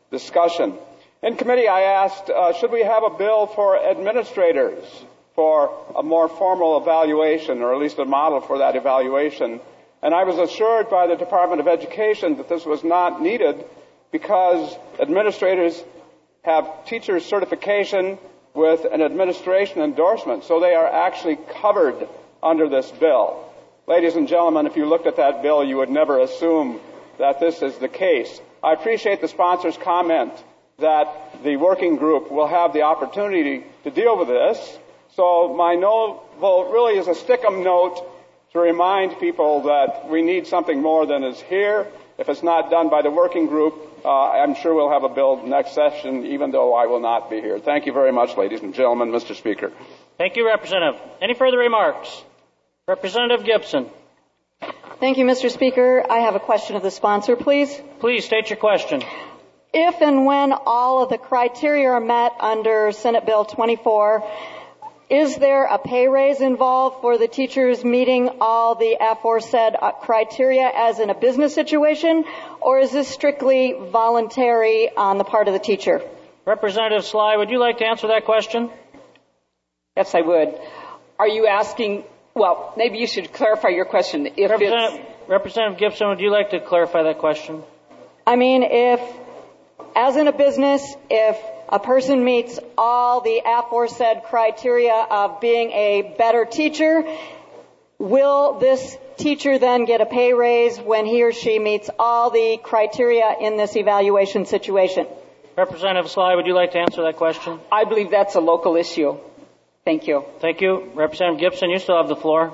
discussion. In committee, I asked, should we have a bill for administrators for a more formal evaluation, or at least a model for that evaluation? And I was assured by the Department of Education that this was not needed because administrators have teacher certification with an administration endorsement, so they are actually covered under this bill. Ladies and gentlemen, if you looked at that bill, you would never assume that this is the case. I appreciate the sponsor's comment that the working group will have the opportunity to deal with this. So my no vote really is a stick-em note to remind people that we need something more than is here. If it's not done by the working group, I'm sure we'll have a bill next session, even though I will not be here. Thank you very much, ladies and gentlemen, Mr. Speaker. Thank you, Representative. Any further remarks? Representative Gibson. Thank you, Mr. Speaker. I have a question of the sponsor, please. Please state your question. If and when all of the criteria are met under Senate Bill 24, is there a pay raise involved for the teachers meeting all the aforesaid criteria as in a business situation, or is this strictly voluntary on the part of the teacher? Representative Sly, would you like to answer that question? Yes, I would. Are you asking, well, maybe you should clarify your question. Representative Gibson, would you like to clarify that question? I mean, if, as in a business, if a person meets all the aforesaid criteria of being a better teacher, will this teacher then get a pay raise when he or she meets all the criteria in this evaluation situation? Representative Sly, would you like to answer that question? I believe that's a local issue. Thank you. Thank you. Representative Gibson, you still have the floor.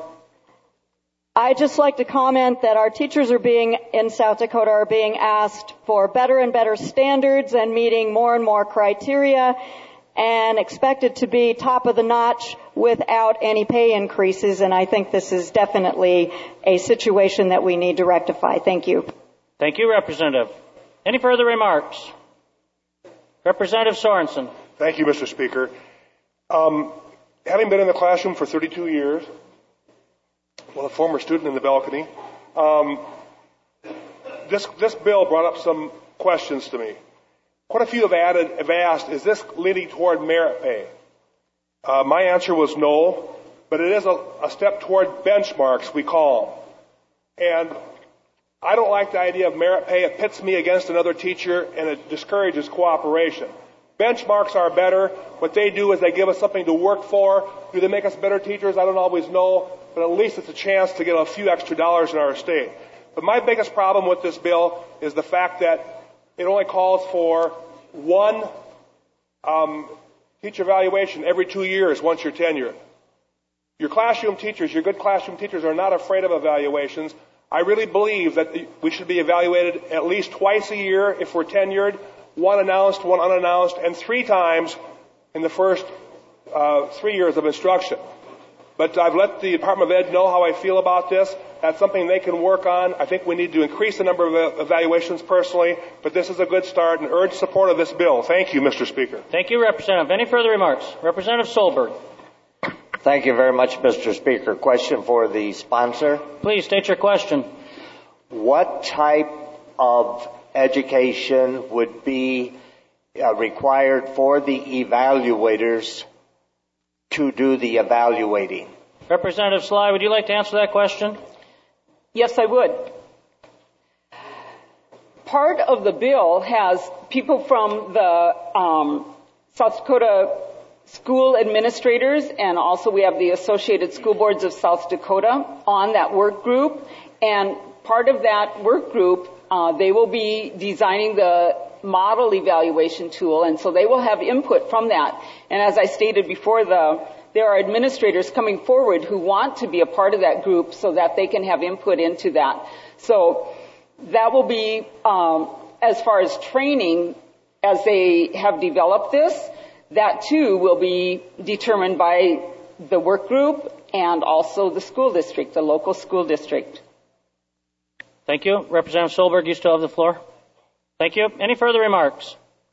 I'd just like to comment that our teachers in South Dakota are being asked for better and better standards and meeting more and more criteria and expected to be top of the notch without any pay increases. And I think this is definitely a situation that we need to rectify. Thank you. Thank you, Representative. Any further remarks? Representative Sorensen. Thank you, Mr. Speaker. Having been in the classroom for 32 years, well, a former student in the balcony, this bill brought up some questions to me. Quite a few have asked, is this leaning toward merit pay? My answer was no, but it is a step toward benchmarks, we call them. And I don't like the idea of merit pay. It pits me against another teacher, and it discourages cooperation. Benchmarks are better. What they do is they give us something to work for. Do they make us better teachers? I don't always know, but at least it's a chance to get a few extra dollars in our state. But my biggest problem with this bill is the fact that it only calls for one teacher evaluation every 2 years once you're tenured. Your classroom teachers, your good classroom teachers, are not afraid of evaluations. I really believe that we should be evaluated at least twice a year if we're tenured, one announced, one unannounced, and 3 times in the first 3 years of instruction. But I've let the Department of Ed know how I feel about this. That's something they can work on. I think we need to increase the number of evaluations personally, but this is a good start and urge support of this bill. Thank you, Mr. Speaker. Thank you, Representative. Any further remarks? Representative Solberg. Thank you very much, Mr. Speaker. Question for the sponsor. Please state your question. What type of education would be required for the evaluators to do the evaluating? Representative Sly, would you like to answer that question? Yes, I would. Part of the bill has people from the South Dakota school administrators, and also we have the Associated School Boards of South Dakota on that work group. And part of that work group, they will be designing the model evaluation tool, and so they will have input from that. And as I stated before, there are administrators coming forward who want to be a part of that group so that they can have input into that. So that will be, as far as training, as they have developed this, that too will be determined by the work group and also the school district, the local school district. Thank you. Representative Solberg, you still have the floor. Thank you. Any further remarks?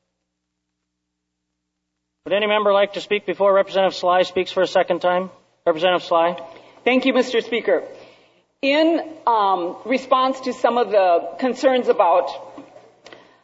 Would any member like to speak before Representative Sly speaks for a second time? Representative Sly. Thank you, Mr. Speaker. In response to some of the concerns about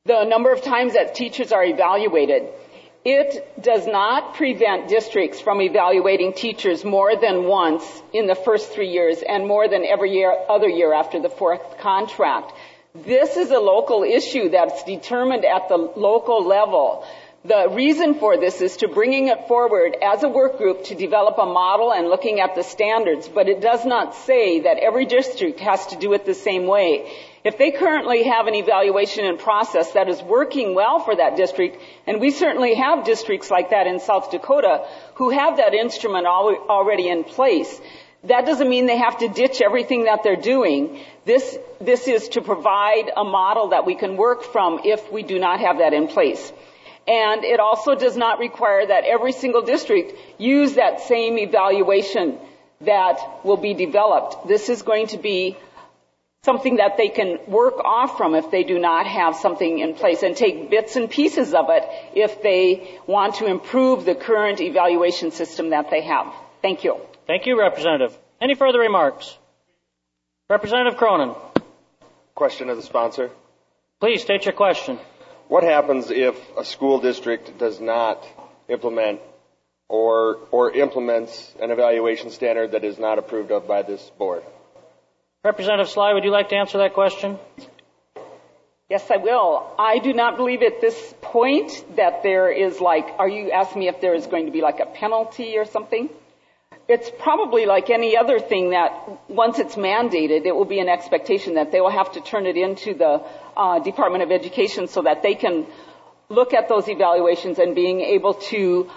the number of times that teachers are evaluated. It does not prevent districts from evaluating teachers more than once in the first 3 years and more than every other year after the fourth contract. This is a local issue that's determined at the local level. The reason for this is to bringing it forward as a work group to develop a model and looking at the standards, but it does not say that every district has to do it the same way. If they currently have an evaluation and process that is working well for that district, and we certainly have districts like that in South Dakota who have that instrument already in place, that doesn't mean they have to ditch everything that they're doing. This is to provide a model that we can work from if we do not have that in place. And it also does not require that every single district use that same evaluation that will be developed. This is going to be something that they can work off from if they do not have something in place, and take bits and pieces of it if they want to improve the current evaluation system that they have. Thank you. Thank you, Representative. Any further remarks? Representative Cronin. Question of the sponsor. Please state your question. What happens if a school district does not implement or implements an evaluation standard that is not approved of by this board? Representative Sly, would you like to answer that question? Yes, I will. I do not believe at this point that there is are you asking me if there is going to be a penalty or something? It's probably like any other thing that once it's mandated, it will be an expectation that they will have to turn it into the Department of Education so that they can look at those evaluations and being able to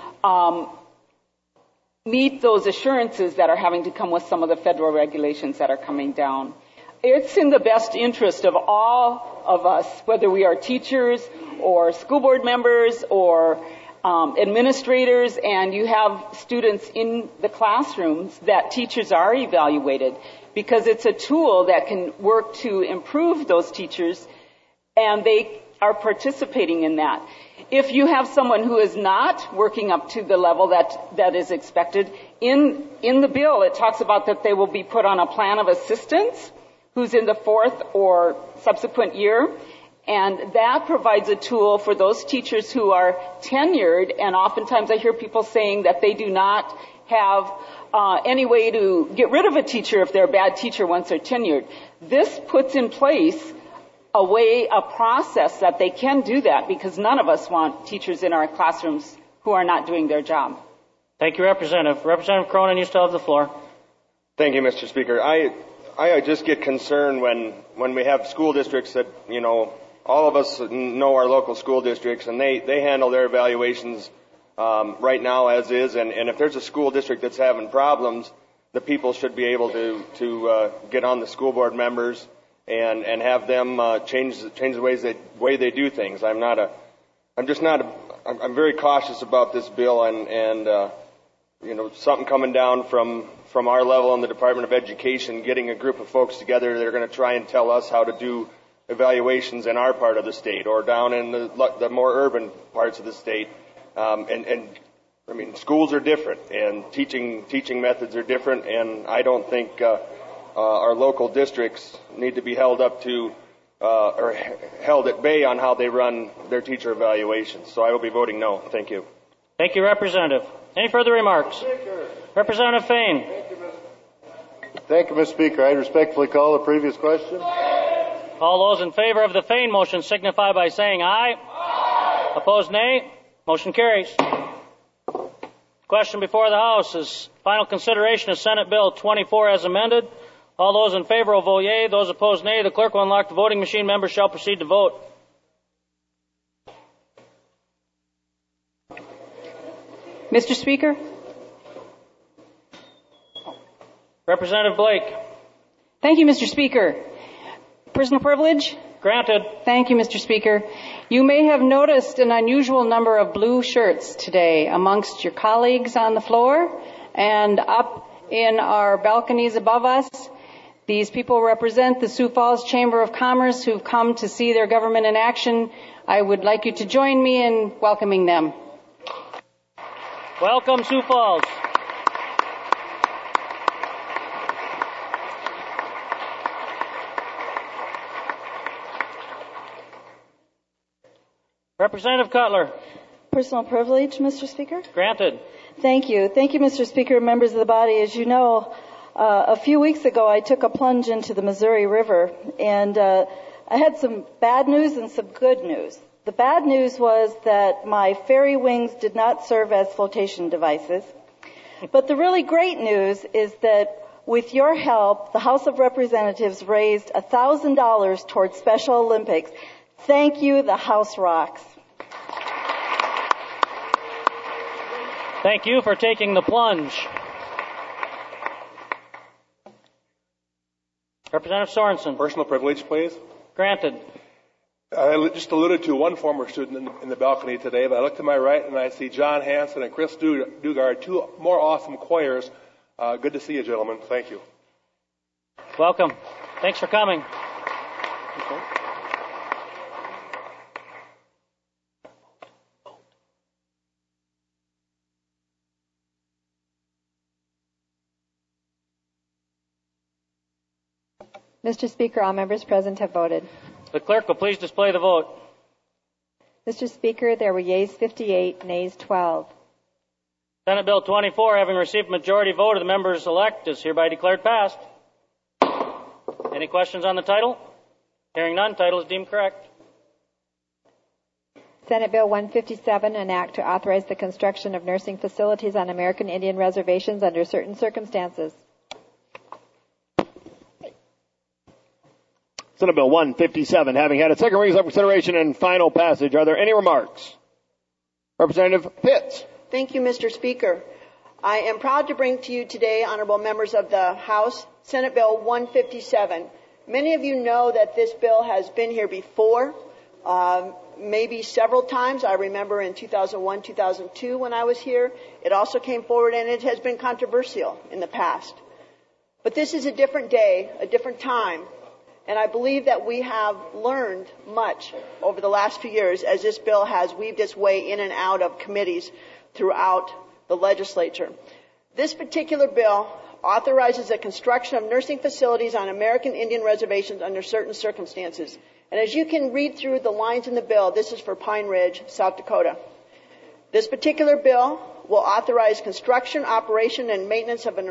meet those assurances that are having to come with some of the federal regulations that are coming down. It's in the best interest of all of us, whether we are teachers or school board members or administrators, and you have students in the classrooms, that teachers are evaluated, because it's a tool that can work to improve those teachers, and they are participating in that. If you have someone who is not working up to the level that is expected, in the bill it talks about that they will be put on a plan of assistance who's in the fourth or subsequent year. And that provides a tool for those teachers who are tenured, and oftentimes I hear people saying that they do not have any way to get rid of a teacher if they're a bad teacher once they're tenured. This puts in place a process that they can do that, because none of us want teachers in our classrooms who are not doing their job. Thank you, Representative. Representative Cronin, you still have the floor. Thank you, Mr. Speaker. I just get concerned when we have school districts that, all of us know our local school districts, and they handle their evaluations right now as is. And if there's a school district that's having problems, the people should be able to get on the school board members and have them change the way they do things. I'm very cautious about this bill, and something coming down from our level in the Department of Education, getting a group of folks together that are going to try and tell us how to do evaluations in our part of the state or down in the more urban parts of the state. Schools are different, and teaching methods are different, and I don't think our local districts need to be held up to or held at bay on how they run their teacher evaluations. So I will be voting no. Thank you. Thank you, Representative. Any further remarks? Representative Fain. Thank you, Mr. Speaker. I respectfully call the previous question. All those in favor of the Fain motion signify by saying aye. Aye. Opposed, nay. Motion carries. Question before the House is final consideration of Senate Bill 24 as amended. All those in favor will vote yea. Those opposed, nay. The clerk will unlock the voting machine. Members shall proceed to vote. Mr. Speaker? Representative Blake. Thank you, Mr. Speaker. Personal privilege? Granted. Thank you, Mr. Speaker. You may have noticed an unusual number of blue shirts today amongst your colleagues on the floor and up in our balconies above us. These people represent the Sioux Falls Chamber of Commerce, who've come to see their government in action. I would like you to join me in welcoming them. Welcome, Sioux Falls. Representative Cutler. Personal privilege, Mr. Speaker? Granted. Thank you. Thank you, Mr. Speaker, members of the body. As you know, a few weeks ago I took a plunge into the Missouri River, and I had some bad news and some good news. The bad news was that my ferry wings did not serve as flotation devices. But the really great news is that with your help, the House of Representatives raised $1,000 towards Special Olympics. Thank you, the House rocks. Thank you for taking the plunge. Representative Sorensen. Personal privilege, please. Granted. I just alluded to one former student in the balcony today, but I look to my right and I see John Hanson and Chris Dugard, two more awesome choirs. Good to see you, gentlemen. Thank you. Welcome. Thanks for coming. Okay. Mr. Speaker, all members present have voted. The clerk will please display the vote. Mr. Speaker, there were yeas 58, nays 12. Senate Bill 24, having received majority vote of the members elect, is hereby declared passed. Any questions on the title? Hearing none, title is deemed correct. Senate Bill 157, an act to authorize the construction of nursing facilities on American Indian reservations under certain circumstances. Senate Bill 157, having had its second reading of consideration and final passage. Are there any remarks? Representative Pitts. Thank you, Mr. Speaker. I am proud to bring to you today, honorable members of the House, Senate Bill 157. Many of you know that this bill has been here before, maybe several times. I remember in 2001, 2002 when I was here. It also came forward and it has been controversial in the past. But this is a different day, a different time. And I believe that we have learned much over the last few years as this bill has weaved its way in and out of committees throughout the legislature. This particular bill authorizes the construction of nursing facilities on American Indian reservations under certain circumstances. And as you can read through the lines in the bill, this is for Pine Ridge, South Dakota. This particular bill will authorize construction, operation, and maintenance of on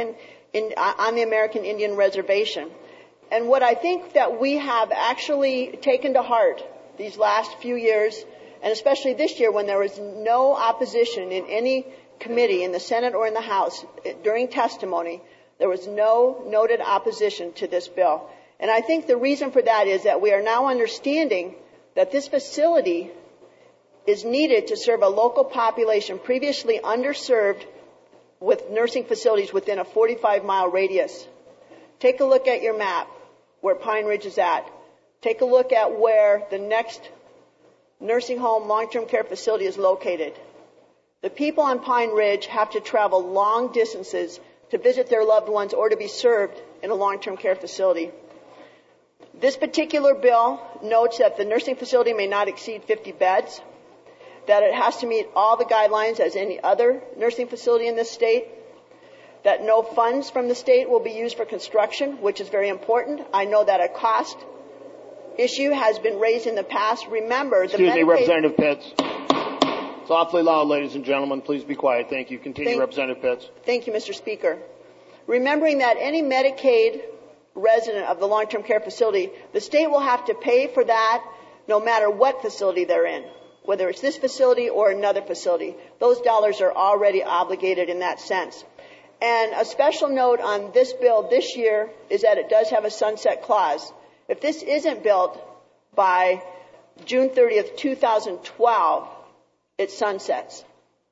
the American Indian reservation. And what I think that we have actually taken to heart these last few years, and especially this year when there was no opposition in any committee in the Senate or in the House during testimony, there was no noted opposition to this bill. And I think the reason for that is that we are now understanding that this facility is needed to serve a local population previously underserved with nursing facilities within a 45-mile radius. Take a look at your map where Pine Ridge is at. Take a look at where the next nursing home long-term care facility is located. The people on Pine Ridge have to travel long distances to visit their loved ones or to be served in a long-term care facility. This particular bill notes that the nursing facility may not exceed 50 beds, that it has to meet all the guidelines as any other nursing facility in this state, that no funds from the state will be used for construction, which is very important. I know that a cost issue has been raised in the past. Remember, Excuse me, Representative Pitts. It's awfully loud, ladies and gentlemen. Please be quiet. Thank you. Continue, Representative Pitts. Thank you, Mr. Speaker. Remembering that any Medicaid resident of the long-term care facility, the state will have to pay for that no matter what facility they're in, whether it's this facility or another facility. Those dollars are already obligated in that sense. And a special note on this bill this year is that it does have a sunset clause. If this isn't built by June 30th, 2012, it sunsets.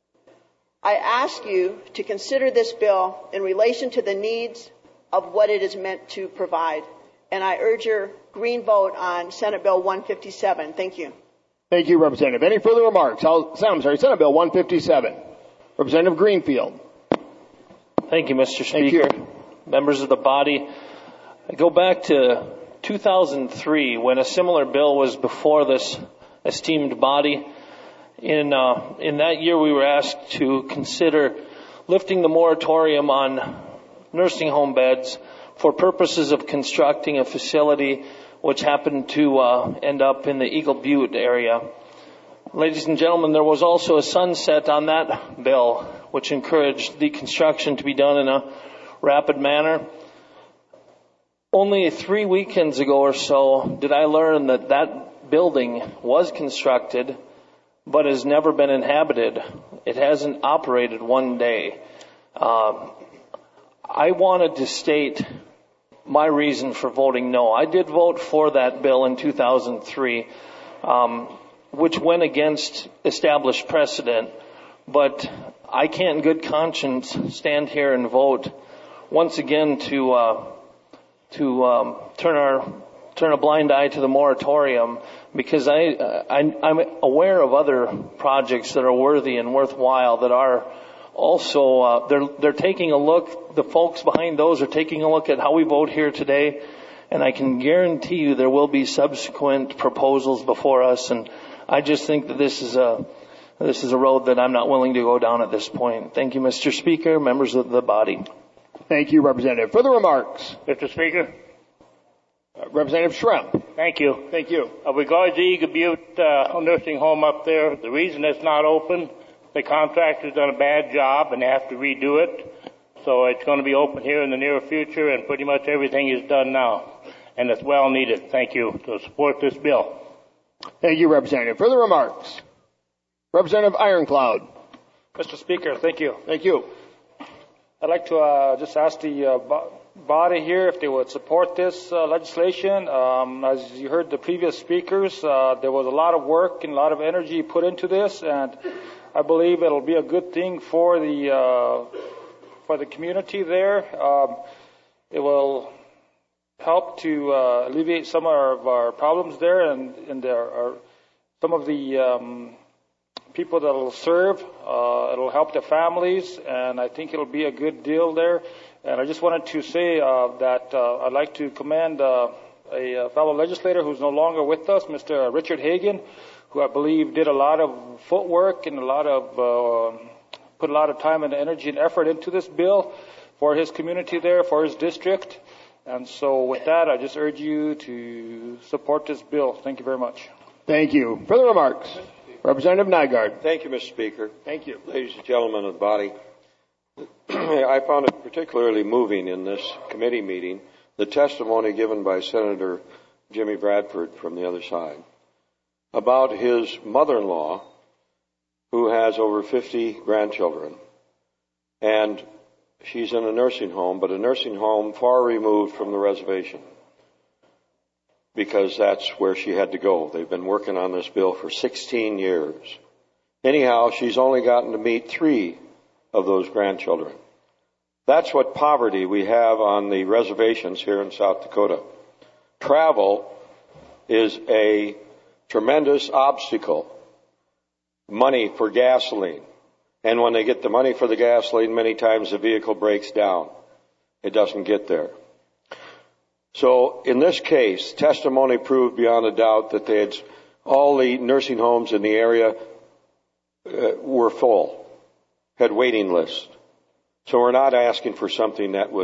I ask you to consider this bill in relation to the needs of what it is meant to provide. And I urge your green vote on Senate Bill 157. Thank you. Thank you, Representative. Any further remarks? Senate Bill 157. Representative Greenfield. Thank you, Mr. Speaker. Members of the body, I go back to 2003 when a similar bill was before this esteemed body. In that year, we were asked to consider lifting the moratorium on nursing home beds for purposes of constructing a facility which happened to end up in the Eagle Butte area. Ladies and gentlemen, there was also a sunset on that bill, which encouraged the construction to be done in a rapid manner. Only 3 weekends ago or so did I learn that that building was constructed, but has never been inhabited. It hasn't operated one day. I wanted to state my reason for voting no. I did vote for that bill in 2003, which went against established precedent, but I can't in good conscience stand here and vote once again to turn a blind eye to the moratorium, because I'm aware of other projects that are worthy and worthwhile that are also they're taking a look. The folks behind those are taking a look at how we vote here today, and I can guarantee you there will be subsequent proposals before us. And I just think that this is a road that I'm not willing to go down at this point. Thank you, Mr. Speaker, members of the body. Thank you, Representative. Further remarks? Mr. Speaker. Representative Schrem. Thank you. Thank you. Regards to Eagle Butte nursing home up there, the reason it's not open, the contractor's done a bad job and they have to redo it. So it's going to be open here in the near future, and pretty much everything is done now. And it's well needed. Thank you to support this bill. Thank you, Representative. Further remarks? Representative Ironclad. Mr. Speaker, thank you. Thank you. I'd like to just ask the body here if they would support this legislation. As you heard the previous speakers, there was a lot of work and a lot of energy put into this, and I believe it'll be a good thing for the community there. It will help to alleviate some of our problems there, and there are some of the people that will serve. It'll help the families, and I think it'll be a good deal there. And I just wanted to say that I'd like to commend a fellow legislator who's no longer with us, Mr. Richard Hagan, who I believe did a lot of footwork and put a lot of time and energy and effort into this bill for his community there, for his district. And so with that, I just urge you to support this bill. Thank you very much. Thank you. Further remarks? Representative Nygaard. Thank you, Mr. Speaker. Thank you. Ladies and gentlemen of the body, I found it particularly moving in this committee meeting, the testimony given by Senator Jimmy Bradford from the other side about his mother-in-law, who has over 50 grandchildren. And she's in a nursing home, but a nursing home far removed from the reservation, because that's where she had to go. They've been working on this bill for 16 years. Anyhow, she's only gotten to meet 3 of those grandchildren. That's what poverty we have on the reservations here in South Dakota. Travel is a tremendous obstacle. Money for gasoline. And when they get the money for the gasoline, many times the vehicle breaks down. It doesn't get there. So in this case, testimony proved beyond a doubt that all the nursing homes in the area were full, had waiting lists. So we're not asking for something that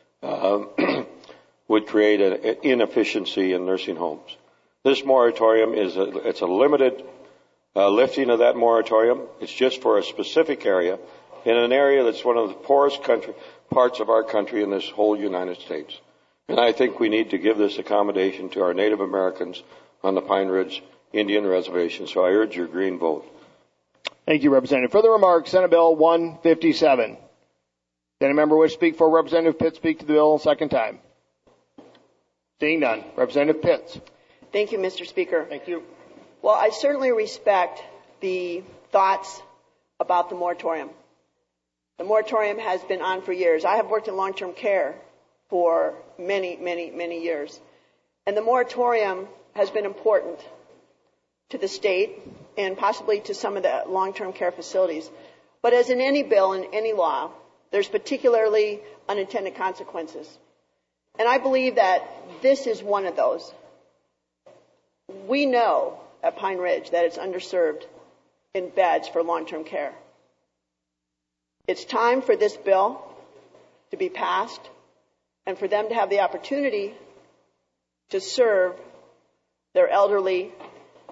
would create an inefficiency in nursing homes. This moratorium it's a limited lifting of that moratorium. It's just for a specific area in an area that's one of the poorest parts of our country in this whole United States. And I think we need to give this accommodation to our Native Americans on the Pine Ridge Indian Reservation. So I urge your green vote. Thank you, Representative. Further remarks, Senate Bill 157. Any member wish to speak for Representative Pitts speak to the bill a second time? Seeing none. Representative Pitts. Thank you, Mr. Speaker. Thank you. Well, I certainly respect the thoughts about the moratorium. The moratorium has been on for years. I have worked in long-term care for many, many, many years. And the moratorium has been important to the state and possibly to some of the long-term care facilities. But as in any bill and any law, there's particularly unintended consequences. And I believe that this is one of those. We know at Pine Ridge that it's underserved in beds for long-term care. It's time for this bill to be passed and for them to have the opportunity to serve their elderly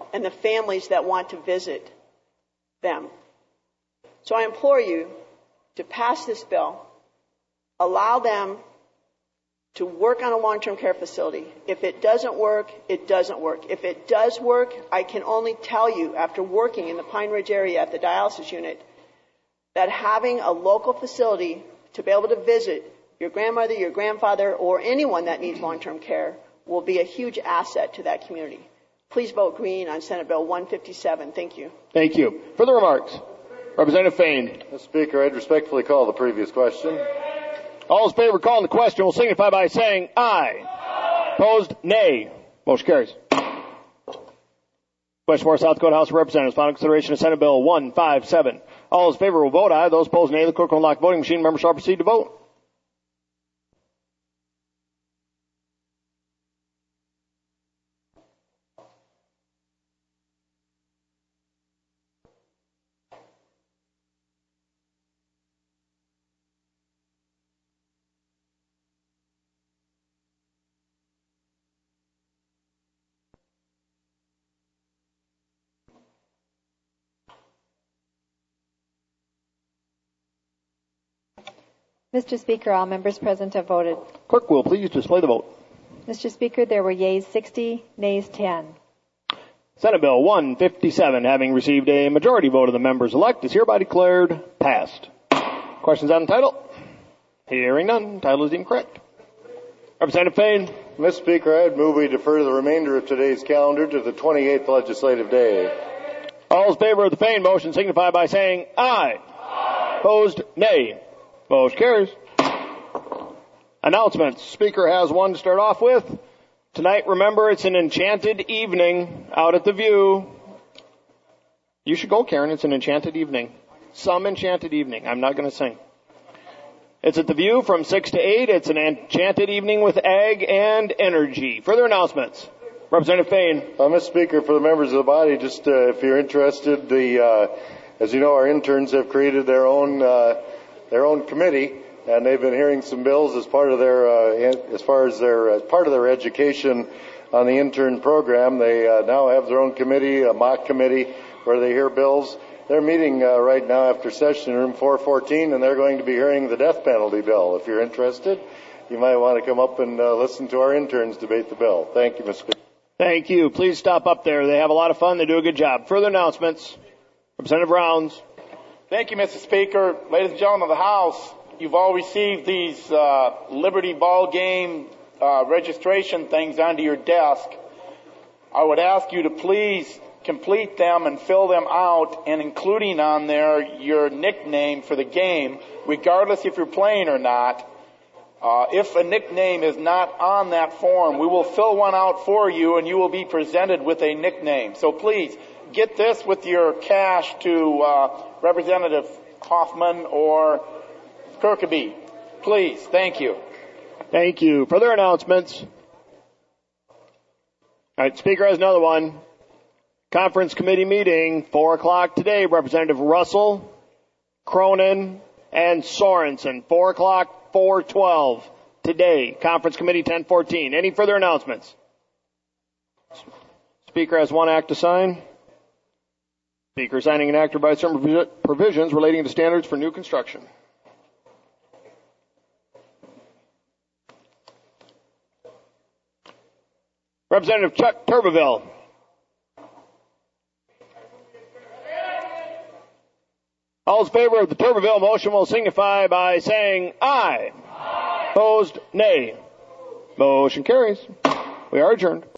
and the families that want to visit them. So I implore you to pass this bill, allow them to work on a long-term care facility. If it doesn't work, it doesn't work. If it does work, I can only tell you, after working in the Pine Ridge area at the dialysis unit, that having a local facility to be able to visit your grandmother, your grandfather, or anyone that needs long-term care will be a huge asset to that community. Please vote green on Senate Bill 157. Thank you. Thank you. Further remarks? Representative Fain. Mr. Speaker, I'd respectfully call the previous question. All those in favor of calling the question will signify by saying aye. Aye. Opposed, nay. Motion carries. Westmore, South Dakota House of Representatives. Final consideration of Senate Bill 157. All those in favor will vote aye. Those opposed, nay. The clerk will unlock voting machine. Members shall proceed to vote. Mr. Speaker, all members present have voted. Clerk will please display the vote. Mr. Speaker, there were yeas 60, nays 10. Senate Bill 157, having received a majority vote of the members elect, is hereby declared passed. Questions on the title? Hearing none. Title is deemed correct. Representative Fain. Mr. Speaker, I'd move we defer the remainder of today's calendar to the 28th legislative day. All in favor of the Fain motion signify by saying aye. Aye. Opposed, nay. Motion carries. Announcements. Speaker has one to start off with. Tonight, remember, it's an enchanted evening out at the View. You should go, Karen. It's an enchanted evening. Some enchanted evening. I'm not going to sing. It's at the View from 6 to 8. It's an enchanted evening with ag and energy. Further announcements. Representative Fain. Mr. Speaker, for the members of the body, just if you're interested, as you know, our interns have created their own committee, and they've been hearing some bills as part of their part of their education on the intern program. They now have their own committee, a mock committee, where they hear bills. They're meeting right now after session in room 414, and they're going to be hearing the death penalty bill. If you're interested, you might want to come up and listen to our interns debate the bill. Thank you, Mr. Speaker. Thank you. Please stop up there. They have a lot of fun. They do a good job. Further announcements. Representative Rounds. Thank you, Mr. Speaker. Ladies and gentlemen of the House, you've all received these Liberty Ball Game registration things onto your desk. I would ask you to please complete them and fill them out, and including on there your nickname for the game, regardless if you're playing or not. If a nickname is not on that form, we will fill one out for you, and you will be presented with a nickname. So please, get this with your cash to Representative Hoffman or Kirkeby. Please. Thank you. Thank you. Further announcements. All right, Speaker has another one. Conference committee meeting, 4 o'clock today. Representative Russell, Cronin, and Sorensen. 4 o'clock, 4:12 today. Conference committee 1014. Any further announcements? Speaker has one act to sign. Speaker signing an act to provide certain provisions relating to standards for new construction. Representative Chuck Turbeville. All in favor of the Turbeville motion will signify by saying aye. Aye. Opposed, nay. Motion carries. We are adjourned.